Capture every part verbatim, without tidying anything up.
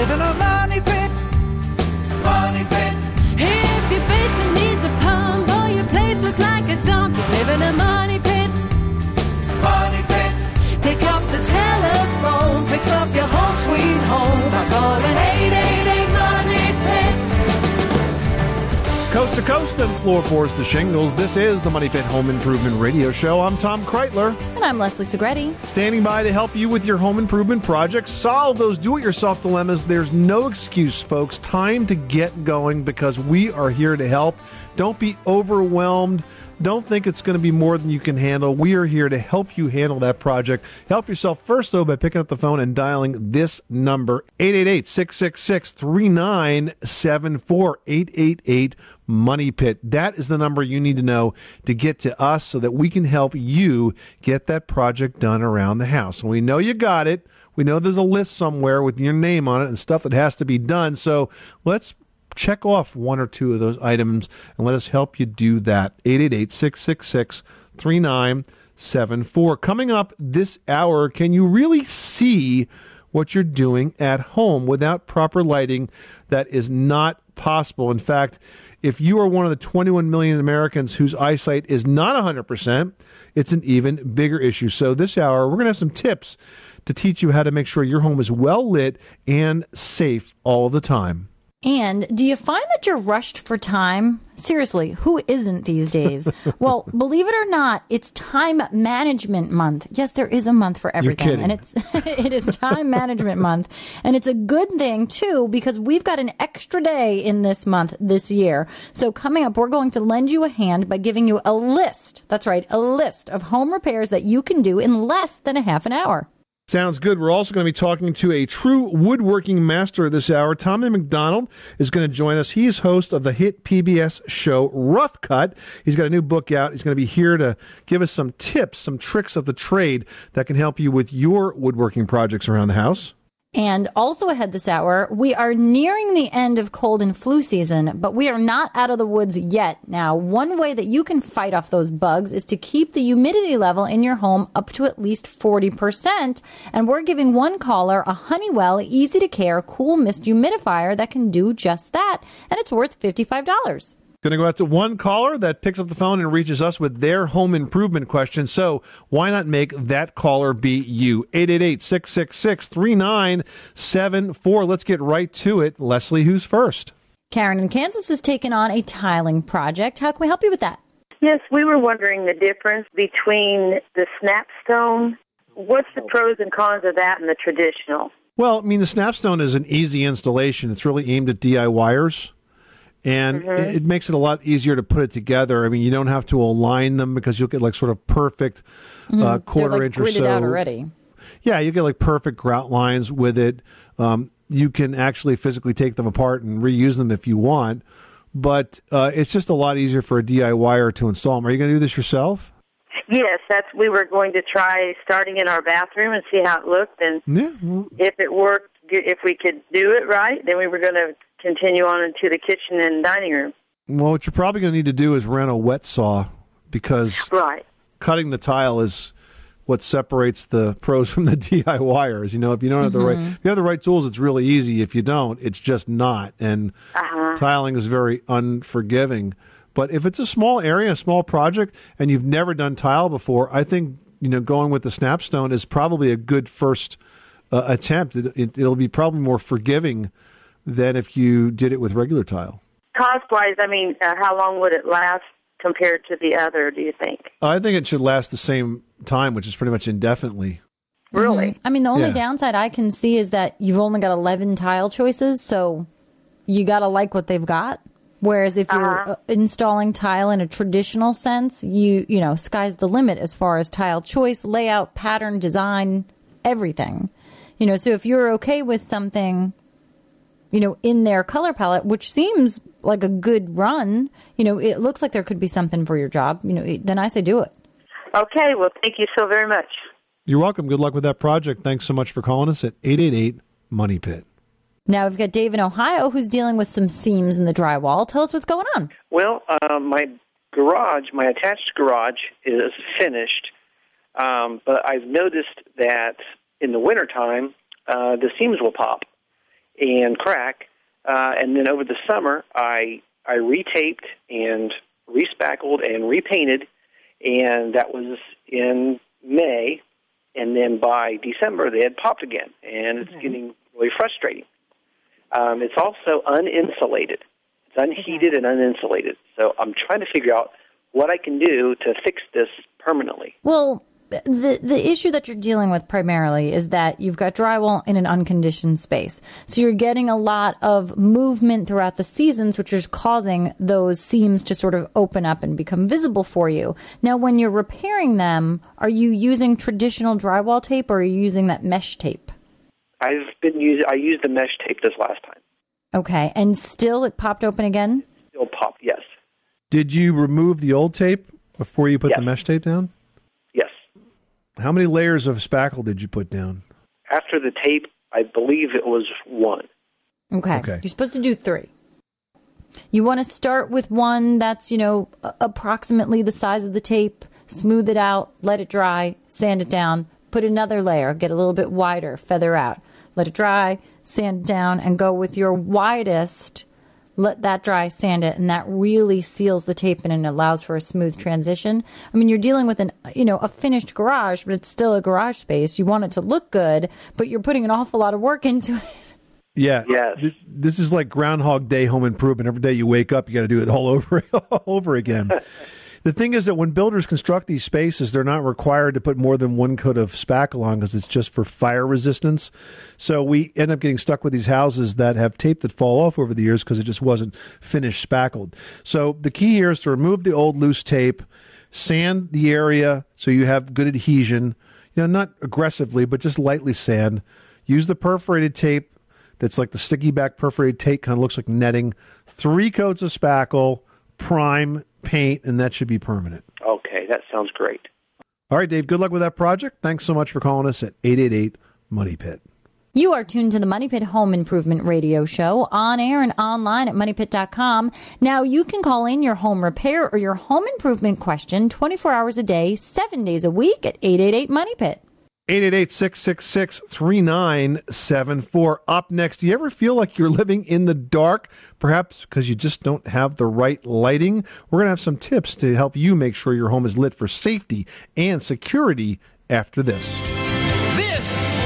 live in a money pit. Money pit. If your basement needs a pump or your place looks like a dump, you live in a money pit. Money pit. Pick up the telephone, fix up your home sweet home by calling eight eight eight money pit. Coast to coast and floor boards to shingles, this is the Money Pit Home Improvement Radio Show. I'm Tom Kreitler. And I'm Leslie Segretti. Standing by to help you with your home improvement projects. Solve those do-it-yourself dilemmas. There's no excuse, folks. Time to get going because we are here to help. Don't be overwhelmed. Don't think it's going to be more than you can handle. We are here to help you handle that project. Help yourself first, though, by picking up the phone and dialing this number, eight eight eight, six six six, three nine seven four, eight eight eight, Money Pit. That is the number you need to know to get to us so that we can help you get that project done around the house. And we know you got it. We know there's a list somewhere with your name on it and stuff that has to be done. So let's check off one or two of those items and let us help you do that. eight eight eight, six six six, three nine seven four. Coming up this hour, can you really see what you're doing at home without proper lighting? That is not possible. In fact, if you are one of the twenty-one million Americans whose eyesight is not one hundred percent, it's an even bigger issue. So this hour, we're going to have some tips to teach you how to make sure your home is well lit and safe all the time. And do you find that you're rushed for time? Seriously, who isn't these days? Well, believe it or not, it's Time Management Month. Yes, there is a month for everything. You're kidding. And it's it is Time Management Month. And it's a good thing, too, because we've got an extra day in this month this year. So coming up, we're going to lend you a hand by giving you a list. That's right, a list of home repairs that you can do in less than a half an hour. Sounds good. We're also going to be talking to a true woodworking master this hour. Tommy McDonald is going to join us. He is host of the hit P B S show Rough Cut. He's got a new book out. He's going to be here to give us some tips, some tricks of the trade that can help you with your woodworking projects around the house. And also ahead this hour, we are nearing the end of cold and flu season, but we are not out of the woods yet. Now, one way that you can fight off those bugs is to keep the humidity level in your home up to at least forty percent. And we're giving one caller a Honeywell easy-to-care cool mist humidifier that can do just that. And it's worth fifty-five dollars. Going to go out to one caller that picks up the phone and reaches us with their home improvement question. So why not make that caller be you? eight eight eight, six six six, three nine seven four. Let's get right to it. Leslie, who's first? Karen in Kansas has taken on a tiling project. How can we help you with that? Yes, we were wondering the difference between the Snapstone. What's the pros and cons of that and the traditional? Well, I mean, the Snapstone is an easy installation. It's really aimed at D I Y ers. And mm-hmm. it makes it a lot easier to put it together. I mean, you don't have to align them because you'll get like sort of perfect mm-hmm. uh, quarter They're like inch or so. Gridded out already. Yeah, you get like perfect grout lines with it. Um, you can actually physically take them apart and reuse them if you want. But uh, it's just a lot easier for a D I Y er to install them. Are you going to do this yourself? Yes, that's. We were going to try starting in our bathroom and see how it looked, and yeah. well, if it worked, if we could do it right, then we were going to continue on into the kitchen and dining room. Well, what you're probably going to need to do is rent a wet saw because right. cutting the tile is what separates the pros from the D I Y ers. You know, if you don't have mm-hmm. the right, if you have the right tools, it's really easy. If you don't, it's just not. And uh-huh. tiling is very unforgiving. But if it's a small area, a small project, and you've never done tile before, I think, you know, going with the Snapstone is probably a good first uh, attempt. It, it, it'll be probably more forgiving than if you did it with regular tile. Cost-wise, I mean, uh, how long would it last compared to the other, do you think? I think it should last the same time, which is pretty much indefinitely. Really? Mm-hmm. I mean, the only Yeah. downside I can see is that you've only got eleven tile choices, so you got to like what they've got. Whereas if you're Uh-huh. uh, installing tile in a traditional sense, you you know, sky's the limit as far as tile choice, layout, pattern, design, everything. You know, so if you're okay with something, you know, in their color palette, which seems like a good run, you know, it looks like there could be something for your job, you know, then I say do it. Okay, well, thank you so very much. You're welcome. Good luck with that project. Thanks so much for calling us at eight eight eight, money pit. Now we've got Dave in Ohio who's dealing with some seams in the drywall. Tell us what's going on. Well, uh, my garage, my attached garage is finished, um, but I've noticed that in the wintertime, uh, the seams will pop. and crack. Uh, and then over the summer, I I retaped and respackled and repainted, and that was in May. And then by December, they had popped again, and it's mm-hmm. getting really frustrating. Um, it's also uninsulated. It's unheated and uninsulated. So I'm trying to figure out what I can do to fix this permanently. Well, the the issue that you're dealing with primarily is that you've got drywall in an unconditioned space. So you're getting a lot of movement throughout the seasons, which is causing those seams to sort of open up and become visible for you. Now, when you're repairing them, are you using traditional drywall tape or are you using that mesh tape? I've been using, I used the mesh tape this last time. Okay. And still it popped open again? Still popped, yes. Did you remove the old tape before you put yes. the mesh tape down? Yes. How many layers of spackle did you put down? After the tape, I believe it was one. Okay. okay. You're supposed to do three. You want to start with one that's, you know, approximately the size of the tape, smooth it out, let it dry, sand it down, put another layer, get a little bit wider, feather out, let it dry, sand it down, and go with your widest. Let that dry, sand it, and that really seals the tape in and allows for a smooth transition. I mean, you're dealing with an, you know, a finished garage, but it's still a garage space. You want it to look good, but you're putting an awful lot of work into it. Yeah. Yes. Th- this is like Groundhog Day home improvement. Every day you wake up, you got to do it all over, all over again. The thing is that when builders construct these spaces, they're not required to put more than one coat of spackle on because it's just for fire resistance. So we end up getting stuck with these houses that have tape that fall off over the years because it just wasn't finished spackled. So the key here is to remove the old loose tape, sand the area so you have good adhesion, you know, not aggressively, but just lightly sand. Use the perforated tape that's like the sticky back perforated tape, kind of looks like netting. Three coats of spackle, prime, paint, and that should be permanent. Okay, that sounds great. All right, Dave, good luck with that project. Thanks so much for calling us at eight eight eight, Money Pit. You are tuned to the Money Pit Home Improvement Radio Show on air and online at money pit dot com. Now, you can call in your home repair or your home improvement question twenty-four hours a day, seven days a week at eight eight eight, Money Pit. eight eight eight, six six six, three nine seven four. Up next, do you ever feel like you're living in the dark? Perhaps because you just don't have the right lighting? We're going to have some tips to help you make sure your home is lit for safety and security after this. This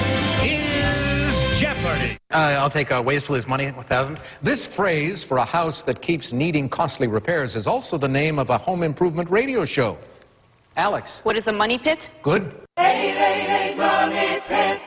is Jeopardy! Uh, I'll take uh, ways to lose money, one thousand. This phrase for a house that keeps needing costly repairs is also the name of a home improvement radio show. Alex. What is a money pit? Good. eight eight eight Money Pit.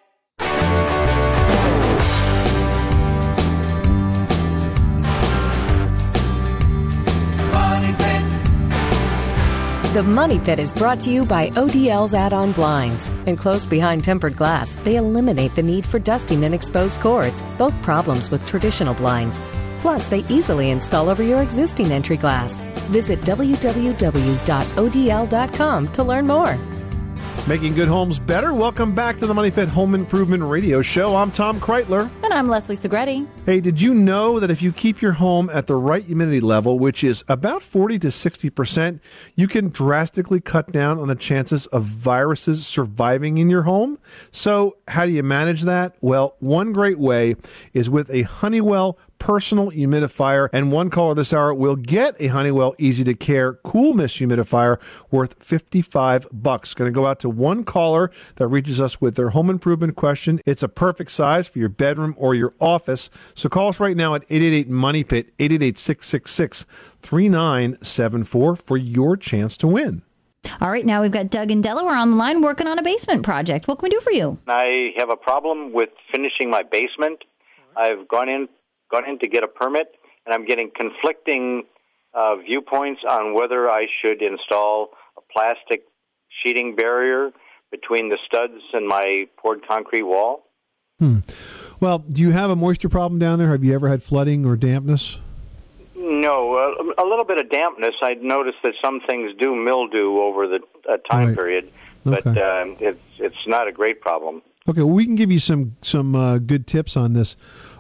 Money Pit. The Money Pit is brought to you by O D L's add-on blinds. Enclosed behind tempered glass, they eliminate the need for dusting and exposed cords, both problems with traditional blinds. Plus, they easily install over your existing entry glass. Visit w w w dot o d l dot com to learn more. Making good homes better. Welcome back to the Money Pit Home Improvement Radio Show. I'm Tom Kreitler. And I'm Leslie Segretti. Hey, did you know that if you keep your home at the right humidity level, which is about forty to sixty percent, you can drastically cut down on the chances of viruses surviving in your home? So how do you manage that? Well, one great way is with a Honeywell personal humidifier, and one caller this hour will get a Honeywell Easy to Care Cool Mist humidifier worth fifty-five bucks. Going to go out to one caller that reaches us with their home improvement question. It's a perfect size for your bedroom or your office. So call us right now at eight eight eight, Money Pit, eight eight eight, six six six, three nine seven four for your chance to win. All right, now we've got Doug in Delaware on the line working on a basement project. What can we do for you? I have a problem with finishing my basement. I've gone in gone in to get a permit, and I'm getting conflicting uh, viewpoints on whether I should install a plastic sheeting barrier between the studs and my poured concrete wall. Hmm. Well, do you have a moisture problem down there? Have you ever had flooding or dampness? No, uh, a little bit of dampness. I noticed that some things do mildew over the uh, time right. period, but okay. uh, it's it's not a great problem. Okay, well, we can give you some some uh, good tips on this.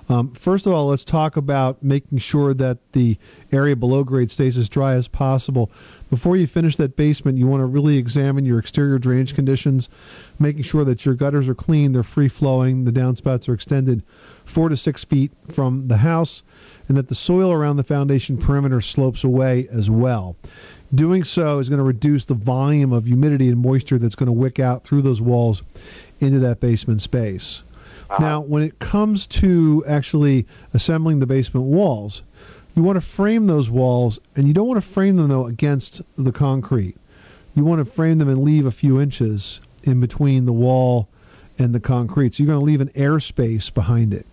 Um, first of all, let's talk about making sure that the area below grade stays as dry as possible. Before you finish that basement, you want to really examine your exterior drainage conditions, making sure that your gutters are clean, they're free-flowing, the downspouts are extended four to six feet from the house, and that the soil around the foundation perimeter slopes away as well. Doing so is going to reduce the volume of humidity and moisture that's going to wick out through those walls into that basement space. Uh-huh. Now, when it comes to actually assembling the basement walls, you want to frame those walls, and you don't want to frame them, though, against the concrete. You want to frame them and leave a few inches in between the wall and the concrete. So you're going to leave an airspace behind it.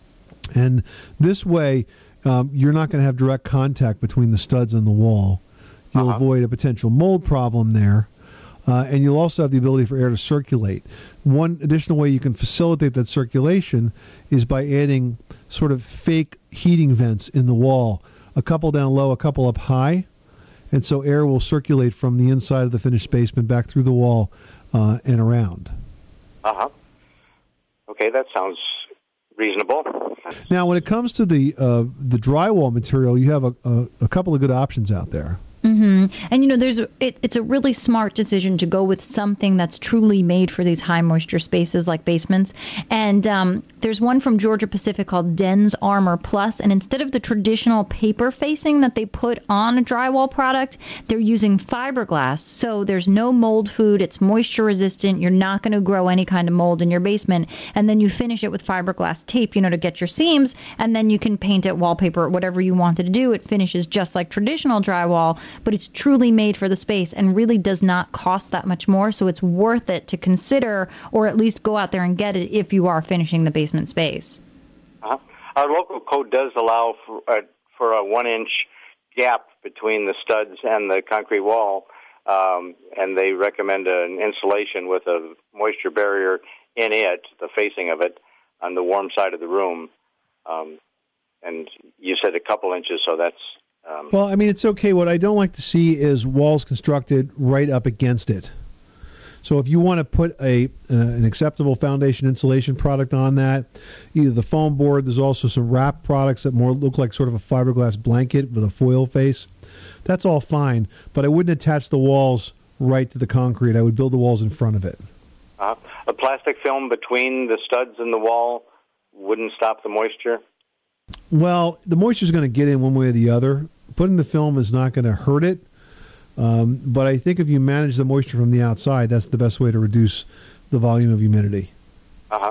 And this way, um, you're not going to have direct contact between the studs and the wall. You'll uh-huh. avoid a potential mold problem there. Uh, and you'll also have the ability for air to circulate. One additional way you can facilitate that circulation is by adding sort of fake heating vents in the wall, a couple down low, a couple up high, and so air will circulate from the inside of the finished basement back through the wall uh, and around. Uh-huh. Okay, that sounds reasonable. Now, when it comes to the uh, the drywall material, you have a, a, a couple of good options out there. Mm-hmm. And, you know, there's it, it's a really smart decision to go with something that's truly made for these high moisture spaces like basements. And um, there's one from Georgia Pacific called Dens Armor Plus. And instead of the traditional paper facing that they put on a drywall product, they're using fiberglass. So there's no mold food. It's moisture resistant. You're not going to grow any kind of mold in your basement. And then you finish it with fiberglass tape, you know, to get your seams. And then you can paint it, wallpaper, whatever you wanted to do. It finishes just like traditional drywall, but it's truly made for the space and really does not cost that much more. So it's worth it to consider, or at least go out there and get it if you are finishing the basement space. Uh-huh. Our local code does allow for a, for a one-inch gap between the studs and the concrete wall, um, and they recommend an insulation with a moisture barrier in it, the facing of it, on the warm side of the room. Um, and you said a couple inches, so that's... Um, well, I mean, it's okay. What I don't like to see is walls constructed right up against it. So if you want to put a uh, an acceptable foundation insulation product on that, either the foam board, there's also some wrap products that more look like sort of a fiberglass blanket with a foil face. That's all fine, but I wouldn't attach the walls right to the concrete. I would build the walls in front of it. Uh, a plastic film between the studs and the wall wouldn't stop the moisture? Well, the moisture is going to get in one way or the other. Putting the film is not going to hurt it. Um, but I think if you manage the moisture from the outside, that's the best way to reduce the volume of humidity. Uh-huh.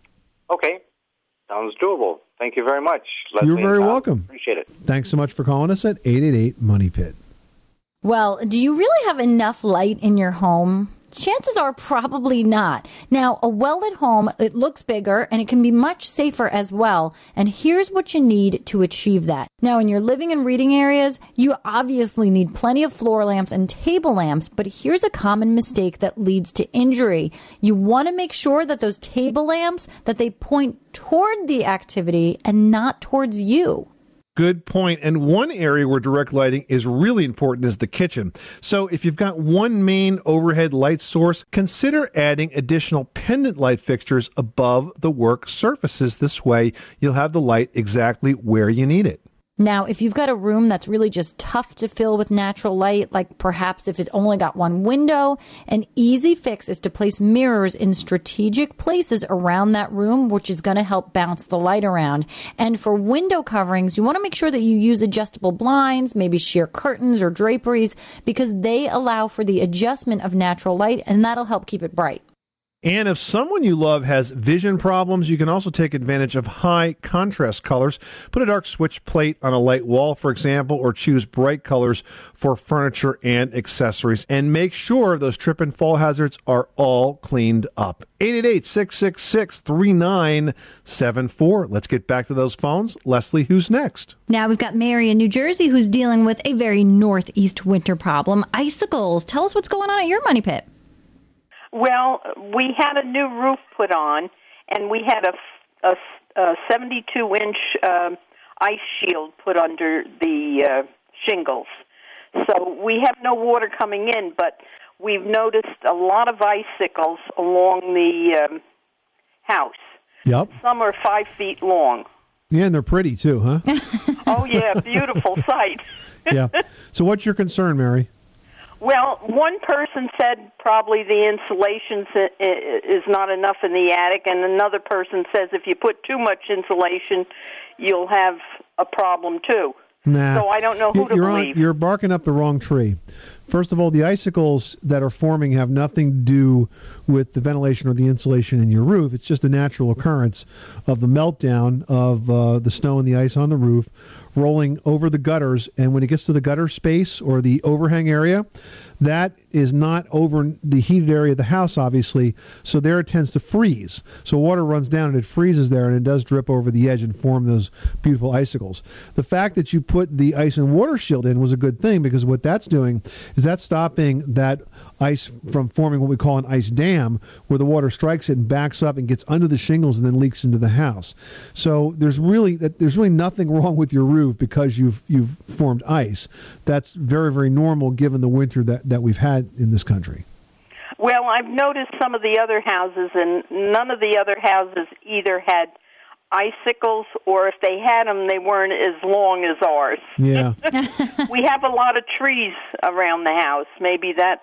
Okay. Sounds doable. Thank you very much, Leslie. You're very welcome. Appreciate it. Thanks so much for calling us at eight eight eight, MONEY PIT. Well, do you really have enough light in your home? Chances are probably not. Now, a well at home, it looks bigger and it can be much safer as well. And here's what you need to achieve that. Now, in your living and reading areas, you obviously need plenty of floor lamps and table lamps, but here's a common mistake that leads to injury. You want to make sure that those table lamps, that they point toward the activity and not towards you. Good point. And one area where direct lighting is really important is the kitchen. So if you've got one main overhead light source, consider adding additional pendant light fixtures above the work surfaces. This way, you'll have the light exactly where you need it. Now, if you've got a room that's really just tough to fill with natural light, like perhaps if it's only got one window, an easy fix is to place mirrors in strategic places around that room, which is going to help bounce the light around. And for window coverings, you want to make sure that you use adjustable blinds, maybe sheer curtains or draperies, because they allow for the adjustment of natural light, and that'll help keep it bright. And if someone you love has vision problems, you can also take advantage of high contrast colors. Put a dark switch plate on a light wall, for example, or choose bright colors for furniture and accessories. And make sure those trip and fall hazards are all cleaned up. eight eight eight, six six six, three nine seven four. Let's get back to those phones. Leslie, who's next? Now we've got Mary in New Jersey who's dealing with a very northeast winter problem. Icicles. Tell us what's going on at your money pit. Well, we had a new roof put on, and we had a, a, a seventy-two inch uh, ice shield put under the uh, shingles. So we have no water coming in, but we've noticed a lot of icicles along the um, house. Yep. Some are five feet long. Yeah, and they're pretty too, huh? Oh, yeah, beautiful sight. Yeah. So what's your concern, Mary? Well, one person said probably the insulation is not enough in the attic, and another person says if you put too much insulation, you'll have a problem too. Nah. So I don't know who to you're believe. On, you're barking up the wrong tree. First of all, the icicles that are forming have nothing to do with the ventilation or the insulation in your roof. It's just a natural occurrence of the meltdown of uh, the snow and the ice on the roof rolling over the gutters. And when it gets to the gutter space or the overhang area, that is not over the heated area of the house, obviously. So there it tends to freeze. So water runs down and it freezes there, and it does drip over the edge and form those beautiful icicles. The fact that you put the ice and water shield in was a good thing, because what that's doing is that's stopping that ice from forming what we call an ice dam, where the water strikes it and backs up and gets under the shingles and then leaks into the house. So there's really there's really nothing wrong with your roof because you've you've formed ice. That's very, very normal given the winter that, that we've had in this country. Well, I've noticed some of the other houses, and none of the other houses either had icicles, or if they had them, they weren't as long as ours. Yeah. We have a lot of trees around the house. Maybe that,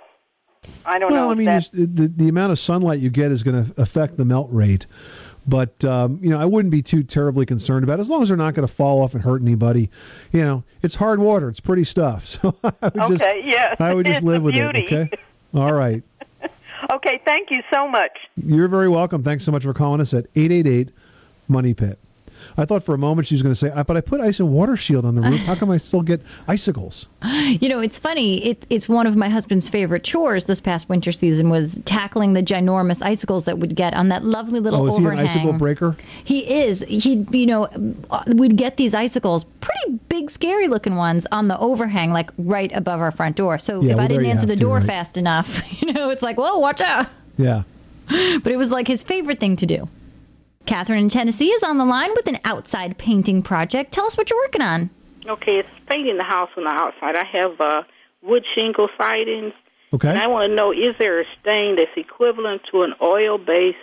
I don't well, know. I mean, that, the, the amount of sunlight you get is going to affect the melt rate. But, um, you know, I wouldn't be too terribly concerned about it, as long as they're not going to fall off and hurt anybody. You know, it's hard water. It's pretty stuff. So I would okay, just, yes. I would just It's live a with beauty. it, okay? All right. Okay, thank you so much. You're very welcome. Thanks so much for calling us at eight eight eight, money pit. I thought for a moment she was going to say, but I put ice and water shield on the roof. How come I still get icicles? You know, it's funny. It, it's one of my husband's favorite chores this past winter season was tackling the ginormous icicles that we'd get on that lovely little oh, is overhang. he an icicle breaker? He is. He, you know, we'd get these icicles, pretty big, scary looking ones, on the overhang, like right above our front door. So Yeah, if well, I didn't there you answer the have to, door right? fast enough, you know, it's like, whoa, watch out. Yeah. But it was like his favorite thing to do. Catherine in Tennessee is on the line with an outside painting project. Tell us what you're working on. Okay, it's painting the house on the outside. I have uh, wood shingle sidings. Okay. And I want to know, is there a stain that's equivalent to an oil-based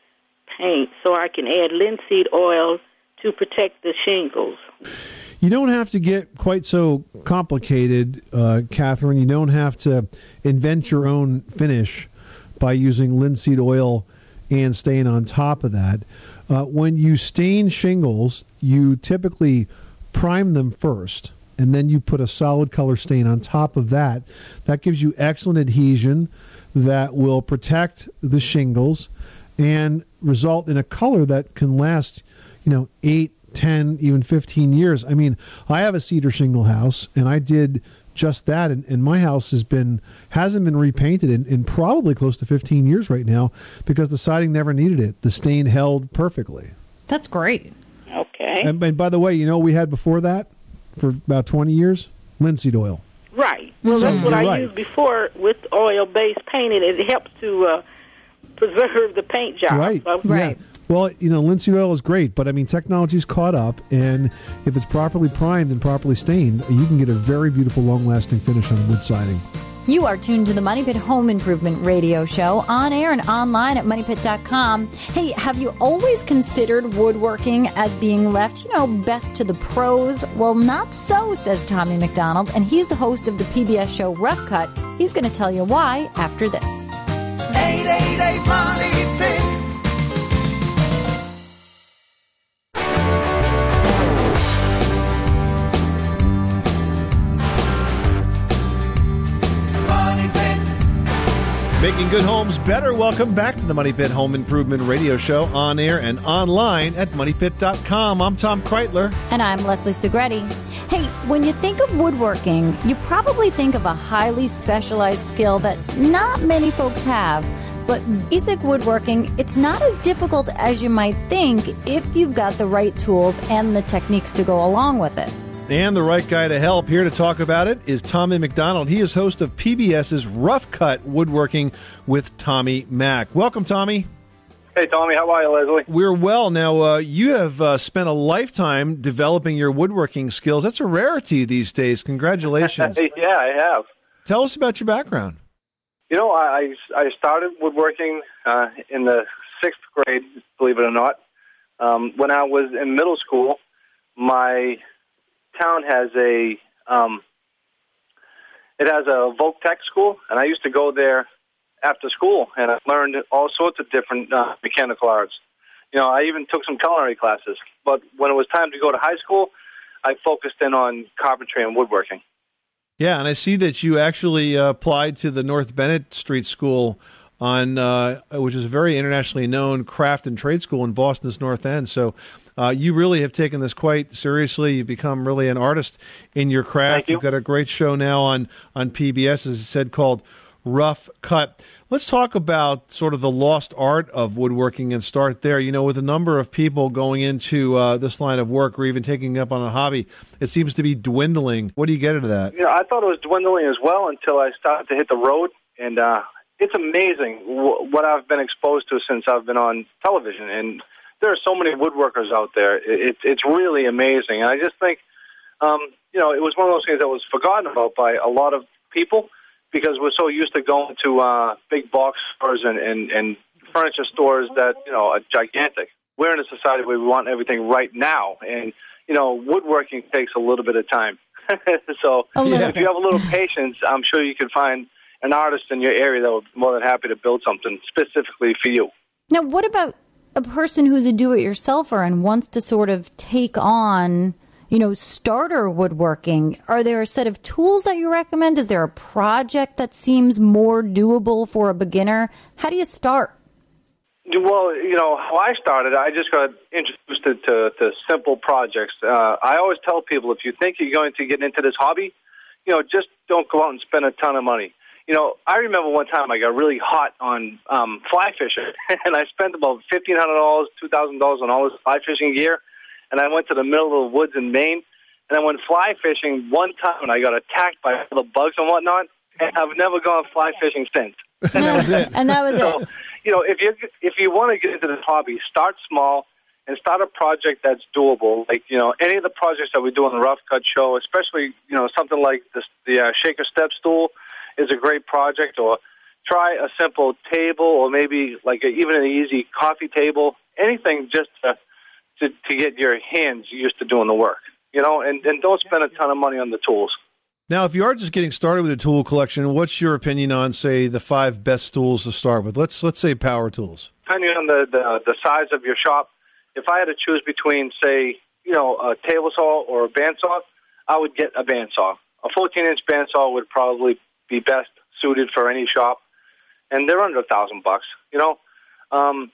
paint so I can add linseed oil to protect the shingles? You don't have to get quite so complicated, uh, Catherine. You don't have to invent your own finish by using linseed oil and staying on top of that. Uh, when you stain shingles, you typically prime them first, and then you put a solid color stain on top of that. That gives you excellent adhesion that will protect the shingles and result in a color that can last, you know, eight, ten, even fifteen years. I mean, I have a cedar shingle house, and I did just that, and, and my house has been hasn't been repainted in, in probably close to fifteen years right now, because the siding never needed it. The stain held perfectly. That's great. Okay. And, and by the way, you know what we had before that for about twenty years? Linseed oil. Right. Well, So that's what you're I right. used before with oil-based painting. It helps to uh, preserve the paint job. Right. So- Yeah. Well, you know, linseed oil is great, but I mean, technology's caught up, and if it's properly primed and properly stained, you can get a very beautiful, long-lasting finish on wood siding. You are tuned to the Money Pit Home Improvement Radio Show, on air and online at money pit dot com. Hey, have you always considered woodworking as being left, you know, best to the pros? Well, not so, says Tommy McDonald, and he's the host of the P B S show Rough Cut. He's going to tell you why after this. eight eight eight, money pit. Money Pit. Making good homes better. Welcome back to the Money Pit Home Improvement Radio Show, on air and online at money pit dot com. I'm Tom Kreitler. And I'm Leslie Segretti. Hey, when you think of woodworking, you probably think of a highly specialized skill that not many folks have. But basic woodworking, it's not as difficult as you might think if you've got the right tools and the techniques to go along with it. And the right guy to help here to talk about it is Tommy McDonald. He is host of PBS's Rough Cut Woodworking with Tommy Mack. Welcome, Tommy. Hey, Tommy. How are you, Leslie? We're well. Now, uh, you have uh, spent a lifetime developing your woodworking skills. That's a rarity these days. Congratulations. Yeah, I have. Tell us about your background. You know, I I started woodworking uh, in the sixth grade, believe it or not. Um, when I was in middle school, my town has a um, it has a Voc Tech school, and I used to go there after school, and I learned all sorts of different uh, mechanical arts. You know, I even took some culinary classes. But when it was time to go to high school, I focused in on carpentry and woodworking. Yeah, and I see that you actually uh, applied to the North Bennett Street School, on uh, which is a very internationally known craft and trade school in Boston's North End. So uh, you really have taken this quite seriously. You've become really an artist in your craft. Thank you. You've got a great show now on, on P B S, as I said, called Rough Cut. Let's talk about sort of the lost art of woodworking and start there. You know, with a number of people going into uh, this line of work or even taking up on a hobby, it seems to be dwindling. What do you get out of that? You know, I thought it was dwindling as well until I started to hit the road, and uh, it's amazing w- what I've been exposed to since I've been on television. And there are so many woodworkers out there. It, it's really amazing. And I just think, um, you know, it was one of those things that was forgotten about by a lot of people, because we're so used to going to uh, big box stores and, and, and furniture stores that, you know, are gigantic. We're in a society where we want everything right now. And, you know, woodworking takes a little bit of time. So if you have a little patience, I'm sure you can find an artist in your area that would be more than happy to build something specifically for you. Now, what about a person who's a do-it-yourselfer and wants to sort of take on, you know, starter woodworking? Are there a set of tools that you recommend? Is there a project that seems more doable for a beginner? How do you start? Well, you know, how I started, I just got introduced to, to, to simple projects. Uh, I always tell people, if you think you're going to get into this hobby, you know, just don't go out and spend a ton of money. You know, I remember one time I got really hot on um, fly fishing, and I spent about fifteen hundred dollars, two thousand dollars on all this fly fishing gear. And I went to the middle of the woods in Maine, and I went fly fishing one time, and I got attacked by all the bugs and whatnot, and I've never gone fly fishing since. And that was it. And that was so, it. You know, if you if you want to get into this hobby, start small and start a project that's doable. Like, you know, any of the projects that we do on the Rough Cut show, especially, you know, something like this, the uh, shaker step stool is a great project, or try a simple table, or maybe like a, even an easy coffee table, anything just to To, to get your hands used to doing the work, you know, and, and don't spend a ton of money on the tools. Now, if you are just getting started with a tool collection, what's your opinion on, say, the five best tools to start with? Let's let's say power tools. Depending on the, the, the size of your shop, if I had to choose between, say, you know, a table saw or a bandsaw, I would get a bandsaw. A fourteen-inch bandsaw would probably be best suited for any shop, and they're under a thousand bucks, you know. Um,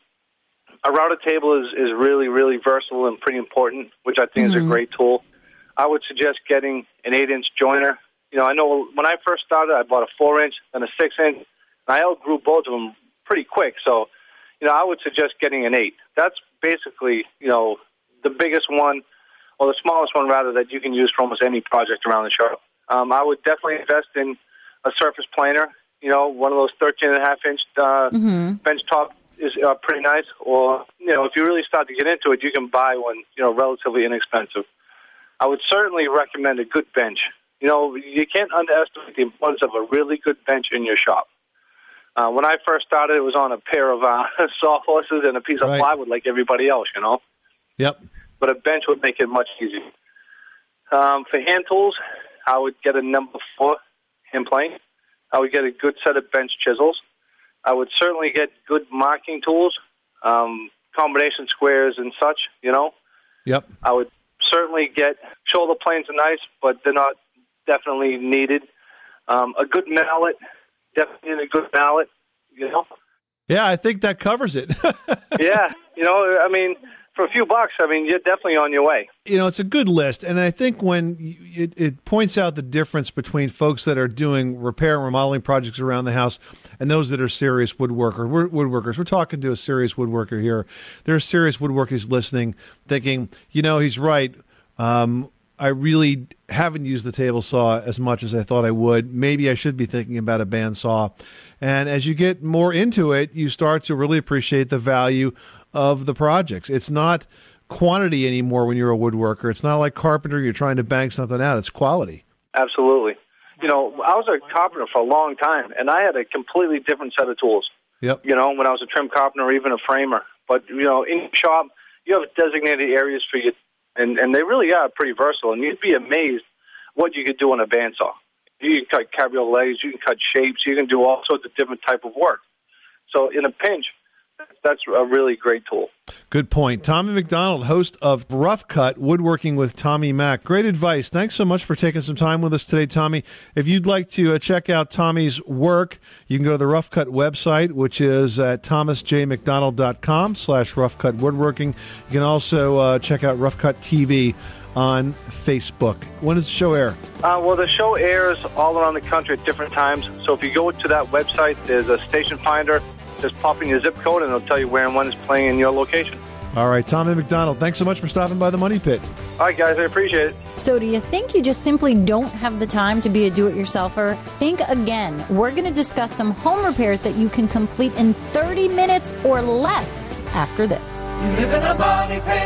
A router table is, is really, really versatile and pretty important, which I think mm-hmm. is a great tool. I would suggest getting an eight-inch joiner. You know, I know when I first started, I bought a four-inch and a six-inch, and I outgrew both of them pretty quick. So, you know, I would suggest getting an eight. That's basically, you know, the biggest one, or the smallest one, rather, that you can use for almost any project around the shop. Um, I would definitely invest in a surface planer, you know, one of those thirteen and a half inch uh, mm-hmm. bench top is uh, pretty nice. Or, you know, if you really start to get into it, you can buy one, you know, relatively inexpensive. I would certainly recommend a good bench. You know, you can't underestimate the importance of a really good bench in your shop. Uh, when I first started, it was on a pair of uh, sawhorses and a piece of right. plywood like everybody else, you know. Yep. But a bench would make it much easier. Um, for hand tools, I would get a number four hand plane. I would get a good set of bench chisels. I would certainly get good marking tools, um, combination squares and such, you know. Yep. I would certainly get, shoulder planes are nice, but they're not definitely needed. Um, a good mallet, definitely a good mallet, you know. Yeah, I think that covers it. Yeah, you know, I mean, for a few bucks, I mean, you're definitely on your way. You know, it's a good list, and I think when you, it, it points out the difference between folks that are doing repair and remodeling projects around the house and those that are serious woodworker, we're, woodworkers. We're talking to a serious woodworker here. There are serious woodworkers listening, thinking, you know, he's right. Um, I really haven't used the table saw as much as I thought I would. Maybe I should be thinking about a bandsaw. And as you get more into it, you start to really appreciate the value of the projects. It's not quantity anymore when you're a woodworker. It's not like carpenter, you're trying to bang something out. It's quality. Absolutely. You know, I was a carpenter for a long time, and I had a completely different set of tools. Yep. You know, when I was a trim carpenter or even a framer. But, you know, in your shop, you have designated areas for your and and they really are pretty versatile. And you'd be amazed what you could do on a bandsaw. You can cut cabriolets, you can cut shapes, you can do all sorts of different type of work. So in a pinch, that's a really great tool. Good point. Tommy McDonald, host of Rough Cut Woodworking with Tommy Mack. Great advice. Thanks so much for taking some time with us today, Tommy. If you'd like to uh, check out Tommy's work, you can go to the Rough Cut website, which is at thomasjmcdonald.com slash Rough Cut Woodworking. You can also uh, check out Rough Cut T V on Facebook. When does the show air? Uh, well, the show airs all around the country at different times. So if you go to that website, there's a station finder. Just pop in your zip code, and it'll tell you where and when it's playing in your location. All right, Tommy McDonald, thanks so much for stopping by the Money Pit. All right, guys, I appreciate it. So do you think you just simply don't have the time to be a do-it-yourselfer? Think again. We're going to discuss some home repairs that you can complete in thirty minutes or less after this. You live in a money pit.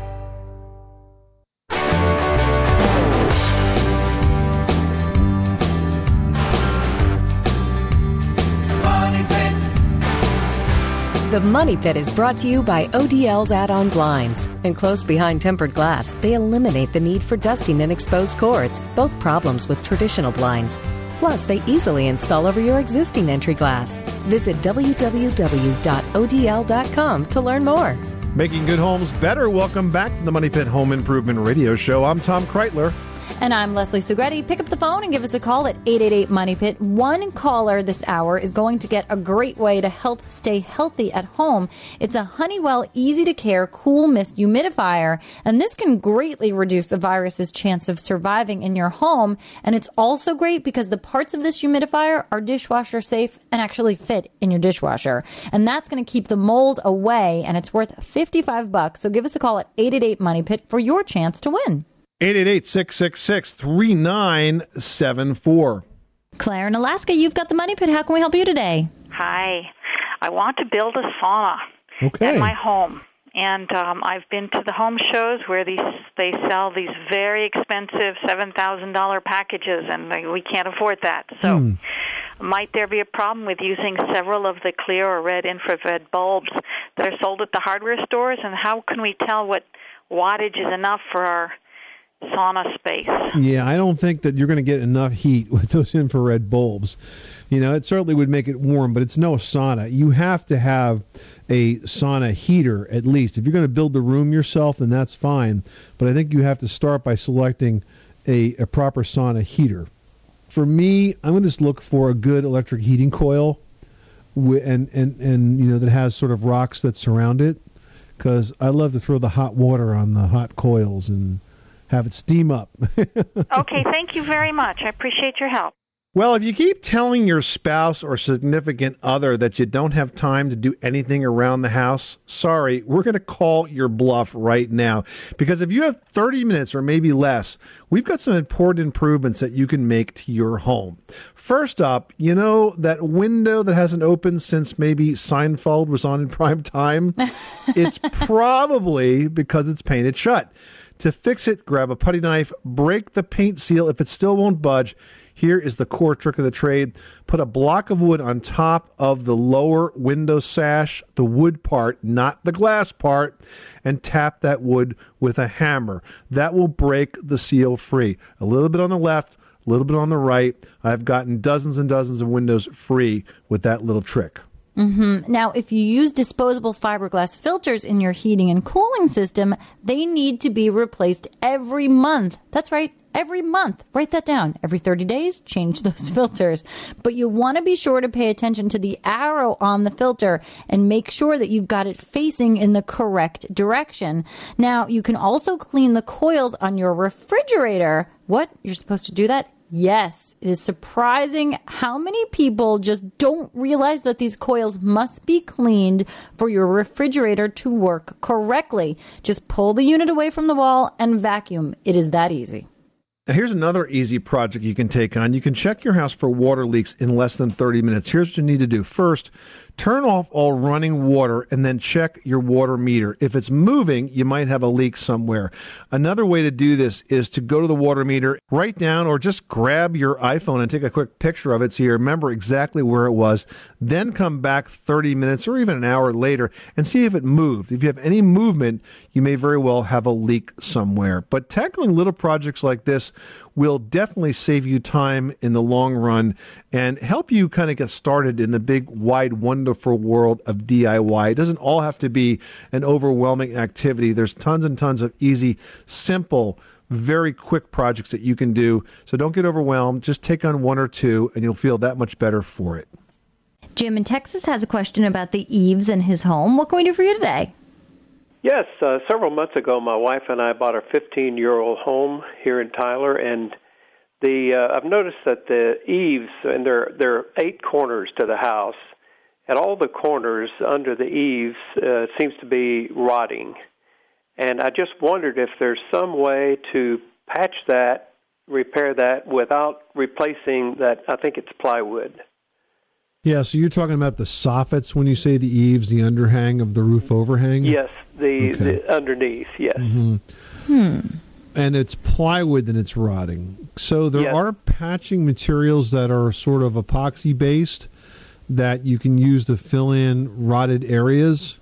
The Money Pit is brought to you by O D L's add-on blinds. Enclosed behind tempered glass, they eliminate the need for dusting and exposed cords, both problems with traditional blinds. Plus, they easily install over your existing entry glass. Visit w w w dot o d l dot com to learn more. Making good homes better. Welcome back to the Money Pit Home Improvement Radio Show. I'm Tom Kreitler. And I'm Leslie Sugretti. Pick up the phone and give us a call at eight eight eight, money pit. One caller this hour is going to get a great way to help stay healthy at home. It's a Honeywell easy-to-care cool mist humidifier, and this can greatly reduce a virus's chance of surviving in your home. And it's also great because the parts of this humidifier are dishwasher safe and actually fit in your dishwasher. And that's going to keep the mold away, and it's worth fifty-five bucks. So give us a call at eight eight eight, money pit for your chance to win. eight eight eight, six six six, three nine seven four. Claire in Alaska, you've got the Money Pit. How can we help you today? Hi. I want to build a sauna okay. at my home. And um, I've been to the home shows where these they sell these very expensive seven thousand dollars packages, and they, we can't afford that. So Hmm. might there be a problem with using several of the clear or red infrared bulbs that are sold at the hardware stores? And how can we tell what wattage is enough for our sauna space? Yeah, I don't think that you're going to get enough heat with those infrared bulbs. You know, it certainly would make it warm, but it's no sauna. You have to have a sauna heater at least. If you're going to build the room yourself, then that's fine. But I think you have to start by selecting a, a proper sauna heater. For me, I'm going to just look for a good electric heating coil and, and, and you know, that has sort of rocks that surround it, because I love to throw the hot water on the hot coils and have it steam up. Okay, thank you very much. I appreciate your help. Well, if you keep telling your spouse or significant other that you don't have time to do anything around the house, sorry, we're going to call your bluff right now. Because if you have thirty minutes or maybe less, we've got some important improvements that you can make to your home. First up, you know that window that hasn't opened since maybe Seinfeld was on in prime time? It's probably because it's painted shut. To fix it, grab a putty knife, break the paint seal if it still won't budge. Here is the core trick of the trade. Put a block of wood on top of the lower window sash, the wood part, not the glass part, and tap that wood with a hammer. That will break the seal free. A little bit on the left, a little bit on the right. I've gotten dozens and dozens of windows free with that little trick. Mm-hmm. Now, if you use disposable fiberglass filters in your heating and cooling system, they need to be replaced every month. That's right, every month. Write that down. Every thirty days, change those filters. But you want to be sure to pay attention to the arrow on the filter and make sure that you've got it facing in the correct direction. Now, you can also clean the coils on your refrigerator. What? You're supposed to do that? Yes, it is surprising how many people just don't realize that these coils must be cleaned for your refrigerator to work correctly. Just pull the unit away from the wall and vacuum. It is that easy. Now, here's another easy project you can take on. You can check your house for water leaks in less than thirty minutes. Here's what you need to do. First, turn off all running water and then check your water meter. If it's moving, you might have a leak somewhere. Another way to do this is to go to the water meter, write down or just grab your iPhone and take a quick picture of it so you remember exactly where it was. Then come back thirty minutes or even an hour later and see if it moved. If you have any movement, you may very well have a leak somewhere. But tackling little projects like this will definitely save you time in the long run and help you kind of get started in the big, wide, wonderful world of D I Y. It doesn't all have to be an overwhelming activity. There's tons and tons of easy, simple, very quick projects that you can do. So don't get overwhelmed. Just take on one or two, and you'll feel that much better for it. Jim in Texas has a question about the eaves in his home. What can we do for you today? Yes, uh, several months ago, my wife and I bought a fifteen-year-old home here in Tyler, and the uh, I've noticed that the eaves, and there there are eight corners to the house, and all the corners under the eaves uh, seems to be rotting, and I just wondered if there's some way to patch that, repair that without replacing that. I think it's plywood. Yeah, so you're talking about the soffits when you say the eaves, the underhang of the roof overhang? Yes, the, Okay. the underneath, yes. Mm-hmm. Hmm. And it's plywood and it's rotting. So there Yes. are patching materials that are sort of epoxy-based that you can use to fill in rotted areas.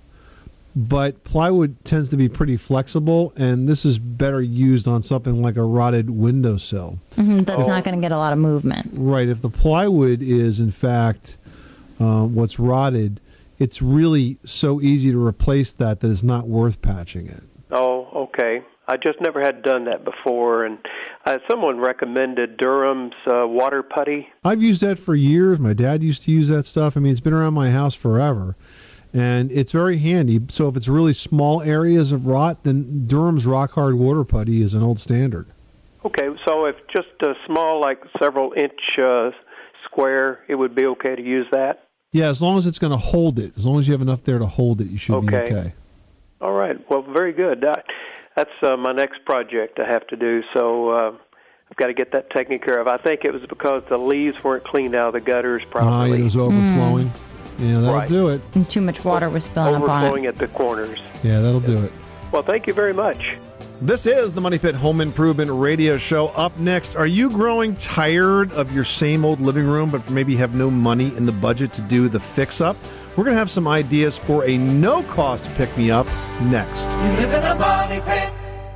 But plywood tends to be pretty flexible, and this is better used on something like a rotted windowsill. Mm-hmm, that's not going to get a lot of movement. Right. If the plywood is, in fact, uh, what's rotted, it's really so easy to replace that that it's not worth patching it. Oh, okay. I just never had done that before, and uh, someone recommended Durham's uh, water putty. I've used that for years. My dad used to use that stuff. I mean, it's been around my house forever, and it's very handy. So if it's really small areas of rot, then Durham's Rock Hard Water Putty is an old standard. Okay, so if just a small, like several inch uh, square, it would be okay to use that? Yeah, as long as it's going to hold it. As long as you have enough there to hold it, you should Okay. be okay. All right, well, very good. That, that's uh, my next project I have to do, so uh, I've got to get that taken care of. I think it was because the leaves weren't cleaned out of the gutters Ah, properly. it was overflowing. Yeah, that'll Right. do it. And too much water was spilling up on Overflowing it. at the corners. Yeah, that'll do it. Well, thank you very much. This is the Money Pit Home Improvement Radio Show. Up next, are you growing tired of your same old living room, but maybe have no money in the budget to do the fix-up? We're going to have some ideas for a no-cost pick-me-up next. You live in a money pit.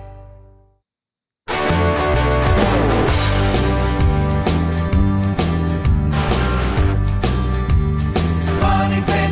Money pit.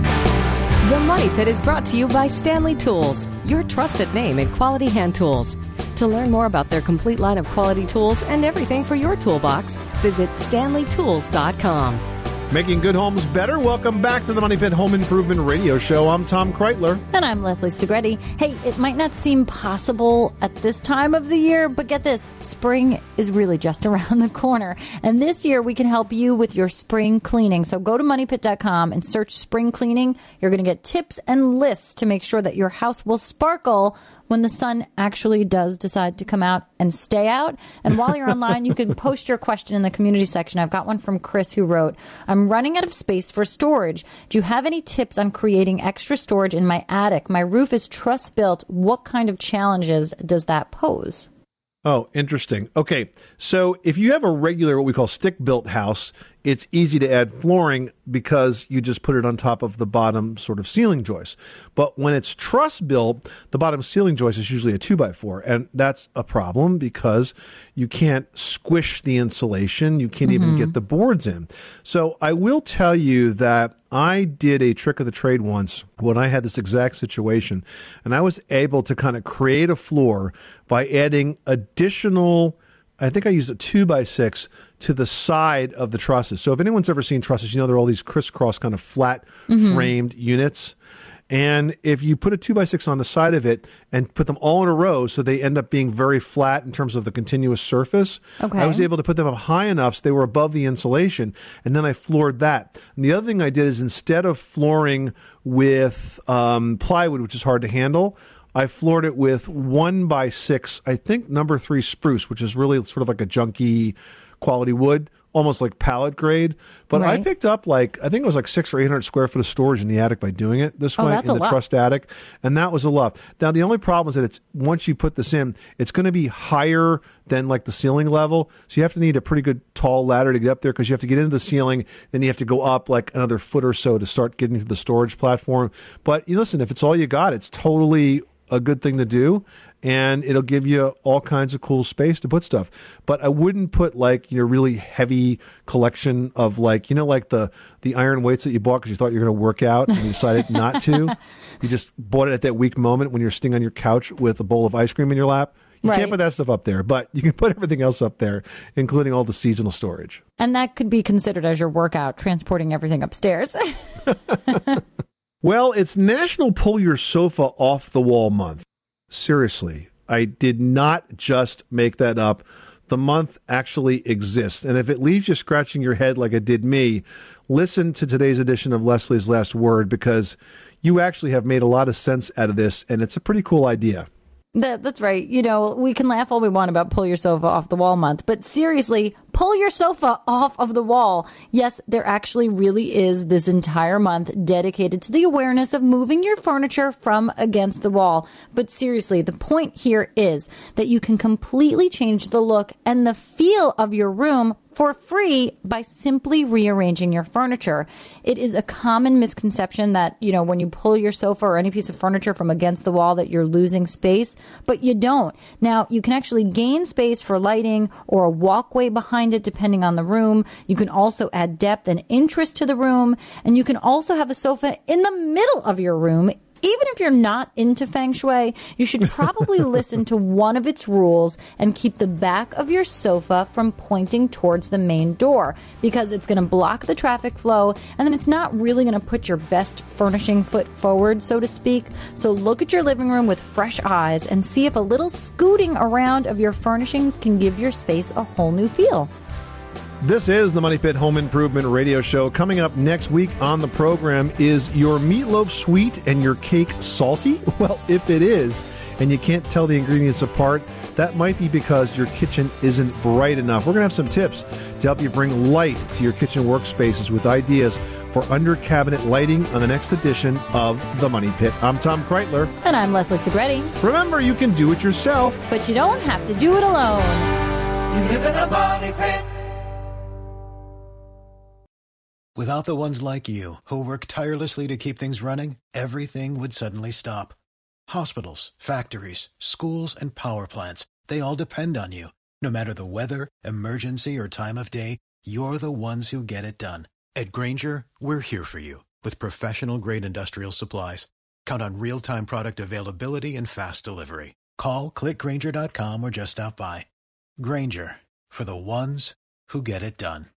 The Money Pit is brought to you by Stanley Tools, your trusted name in quality hand tools. To learn more about their complete line of quality tools and everything for your toolbox, visit stanley tools dot com. Making good homes better. Welcome back to the Money Pit Home Improvement Radio Show. I'm Tom Kreitler. And I'm Leslie Segretti. Hey, it might not seem possible at this time of the year, but get this, spring is really just around the corner. And this year we can help you with your spring cleaning. So go to money pit dot com and search spring cleaning. You're going to get tips and lists to make sure that your house will sparkle when the sun actually does decide to come out and stay out. And while you're online, you can post your question in the community section. I've got one from Chris who wrote, I'm running out of space for storage. Do you have any tips on creating extra storage in my attic? My roof is truss built. What kind of challenges does that pose? Oh, interesting. Okay, so if you have a regular, what we call stick-built house, it's easy to add flooring because you just put it on top of the bottom sort of ceiling joist. But when it's truss-built, the bottom ceiling joist is usually a two by four, and that's a problem because you can't squish the insulation. You can't even Mhm. get the boards in. So I will tell you that I did a trick of the trade once when I had this exact situation, and I was able to kind of create a floor by adding additional, I think I used a two by six to the side of the trusses. So if anyone's ever seen trusses, you know, they're all these crisscross kind of flat Mhm. framed units. And if you put a two by six on the side of it and put them all in a row so they end up being very flat in terms of the continuous surface, Okay. I was able to put them up high enough so they were above the insulation, and then I floored that. And the other thing I did is instead of flooring with um, plywood, which is hard to handle, I floored it with one by six, I think number three spruce, which is really sort of like a junky quality wood, almost like pallet grade. But Right. I picked up like, I think it was like six or eight hundred square foot of storage in the attic by doing it this Oh, way that's in a the lot. trust attic. And that was a lot. Now, the only problem is that it's, once you put this in, it's going to be higher than like the ceiling level. So you have to need a pretty good tall ladder to get up there because you have to get into the ceiling. Then you have to go up like another foot or so to start getting to the storage platform. But you listen, if it's all you got, it's totally a good thing to do. And it'll give you all kinds of cool space to put stuff. But I wouldn't put like, you know, really heavy collection of like, you know, like the, the iron weights that you bought because you thought you were going to work out and you decided not to. You just bought it at that weak moment when you're sitting on your couch with a bowl of ice cream in your lap. You Right. can't put that stuff up there, but you can put everything else up there, including all the seasonal storage. And that could be considered as your workout, transporting everything upstairs. Well, it's National Pull Your Sofa Off the Wall Month. Seriously, I did not just make that up. The month actually exists. And if it leaves you scratching your head like it did me, listen to today's edition of Leslie's Last Word because you actually have made a lot of sense out of this, and it's a pretty cool idea. That, that's right. You know, we can laugh all we want about pull your sofa off the wall month, but seriously, pull your sofa off of the wall. Yes, there actually really is this entire month dedicated to the awareness of moving your furniture from against the wall. But seriously, the point here is that you can completely change the look and the feel of your room for free by simply rearranging your furniture. It is a common misconception that, you know, when you pull your sofa or any piece of furniture from against the wall that you're losing space, but you don't. Now, you can actually gain space for lighting or a walkway behind it depending on the room. You can also add depth and interest to the room, and you can also have a sofa in the middle of your room. Even if you're not into feng shui, you should probably listen to one of its rules and keep the back of your sofa from pointing towards the main door because it's going to block the traffic flow and then it's not really going to put your best furnishing foot forward, so to speak. So look at your living room with fresh eyes and see if a little scooting around of your furnishings can give your space a whole new feel. This is the Money Pit Home Improvement Radio Show. Coming up next week on the program, is your meatloaf sweet and your cake salty? Well, if it is, and you can't tell the ingredients apart, that might be because your kitchen isn't bright enough. We're going to have some tips to help you bring light to your kitchen workspaces with ideas for under-cabinet lighting on the next edition of The Money Pit. I'm Tom Kreitler. And I'm Leslie Segretti. Remember, you can do it yourself, but you don't have to do it alone. You live in a money pit. Without the ones like you, who work tirelessly to keep things running, everything would suddenly stop. Hospitals, factories, schools, and power plants, they all depend on you. No matter the weather, emergency, or time of day, you're the ones who get it done. At Grainger, we're here for you with professional-grade industrial supplies. Count on real-time product availability and fast delivery. Call, click Grainger dot com, or just stop by. Grainger, for the ones who get it done.